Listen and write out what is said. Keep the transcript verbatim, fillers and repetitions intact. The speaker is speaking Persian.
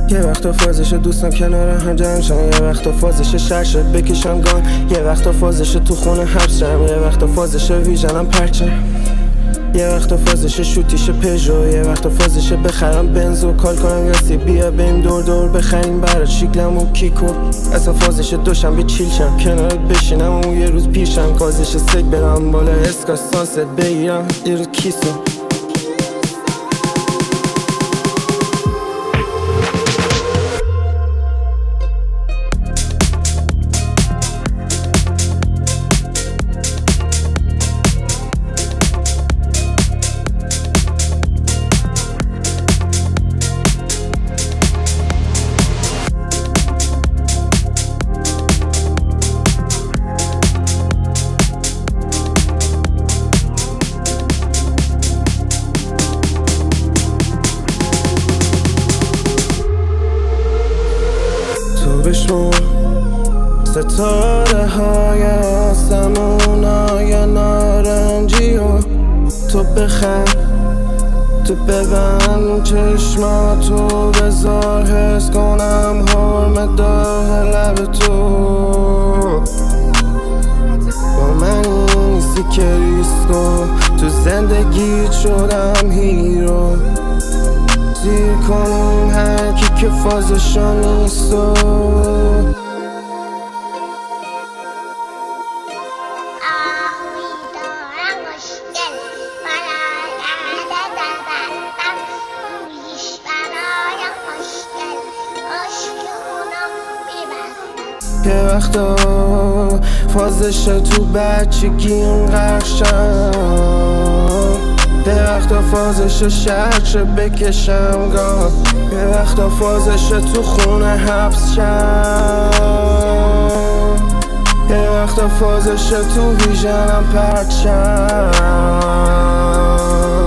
یه وقتا فازش دوستم کنار هم جمعشن، یه وقتا فازش شرشه بکشم گان، یه وقتا فازش تو خونه حبس شم، یه وقتا فازش ویژنم پرچم، یه وقتا فازش شوتیش پژو، یه وقتا فازش بخرم بنزو کال کنم یاسی بیا بریم دور دور بخریم برات شیکلم و کیکو. اصلا فازش دوشم به چیل شم کنارت بشینم و یه روز پیشم کازش سگ برم بالا اسکاس سانست بگیرم یه روز کیسو. بشمون ستاره های آسمون های نارنجی و تو بخند، تو ببند چشماتو بذار حس کنم حرم داه لب تو. با من نیستی که ریسکو تو زندگی شدم هیرو، زیر کنون هر کی که فازشو نیستو. یه وقتا فازش تو بچگی غرق شم، یه وقتا فازش شرش بکشم گام، یه وقتا فازش تو خونه حبس شم، یه وقتا فازش تو ویژنم پرچم.